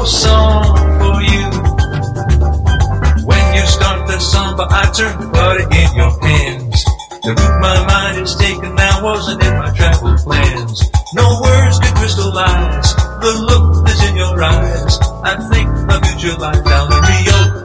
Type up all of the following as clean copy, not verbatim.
song for you. When you start the samba, I turn party in your hands. The route my mind is taken now wasn't in my travel plans. No words could crystallize the look that's in your eyes. I think my future lies down in Rio.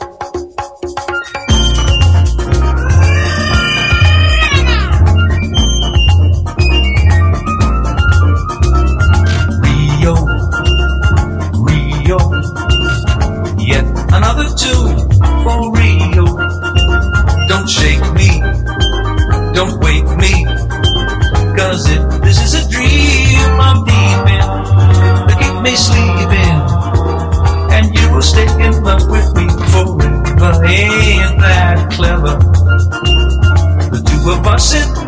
Yet another tune for Rio. Don't shake me, don't wake me, 'cause if this is a dream I'm deep in, to keep me sleeping, and you will stay in love with me forever. Ain't that clever? The two of us in